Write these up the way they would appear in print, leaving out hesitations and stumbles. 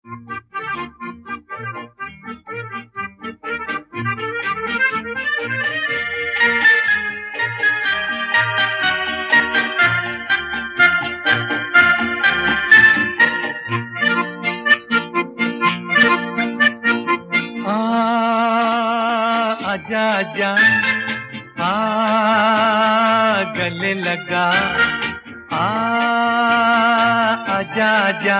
आजा आजा गले लगा आजा आजा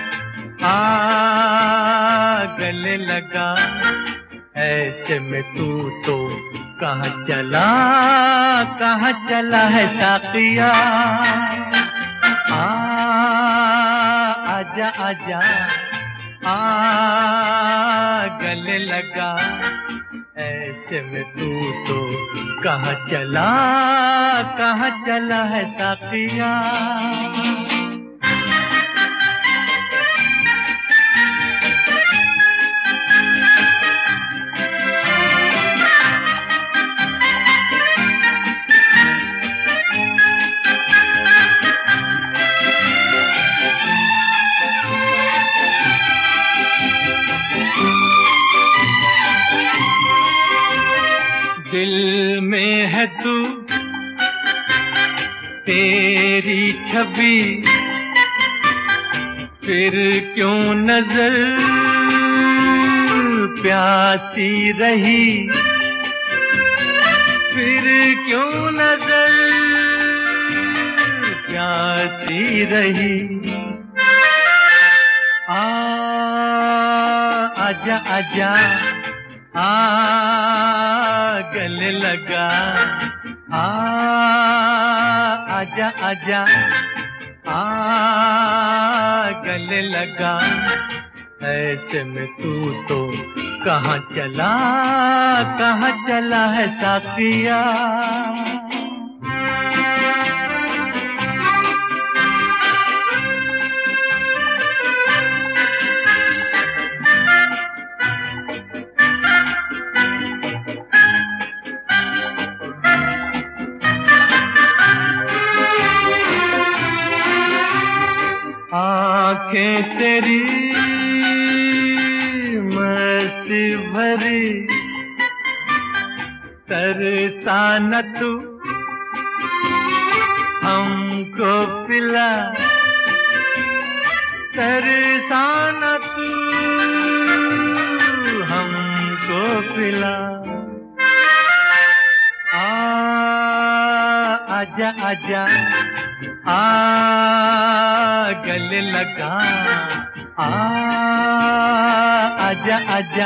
गले लगा। ऐसे में तू तो कहाँ चला है साकिया। आजा आजा गले लगा। ऐसे में तू तो कहाँ चला है साकिया। दिल में है तू तेरी छवि, फिर क्यों नजर प्यासी रही। फिर क्यों नजर प्यासी रही। आजा आजा गले लगा। आजा आजा गले लगा। ऐसे में तू तो कहाँ चला है साकिया। आँखें तेरी मस्ती भरी, तरसा न तू हमको पिला। तरसा न तू हमको पिला। आजा आजा गले लगा। आजा आजा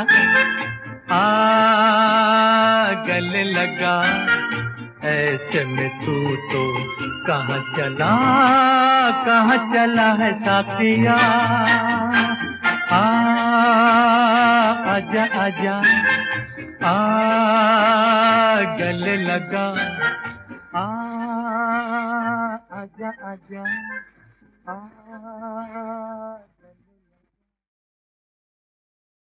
गले लगा। ऐसे में तू तो कहाँ चला है साकिया। आजा आजा गले लगा। आजा आजा